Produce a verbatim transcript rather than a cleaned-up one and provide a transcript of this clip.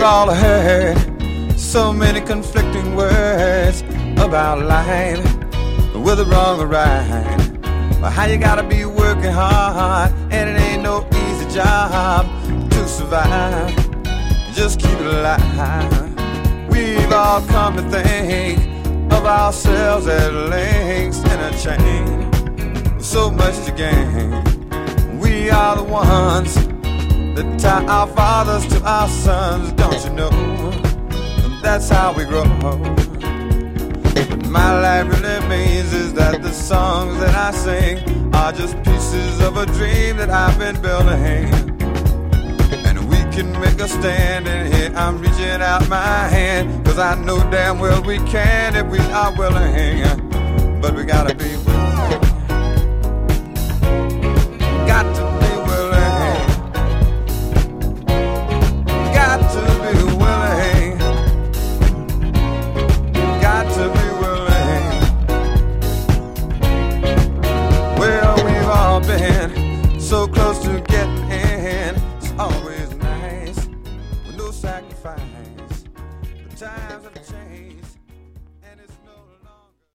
all heard so many conflicting words about life, whether wrong or right, or how you gotta be working hard, and it ain't no easy job to survive. Just keep it alive. We've all come to think of ourselves as links in a chain, so much to gain. We are the ones that tie our fathers to our sons, don't you know? That's how we grow. My life really means is that the songs that I sing are just pieces of a dream that I've been building. And we can make a stand, and here I'm reaching out my hand, 'cause I know damn well we can if we are willing.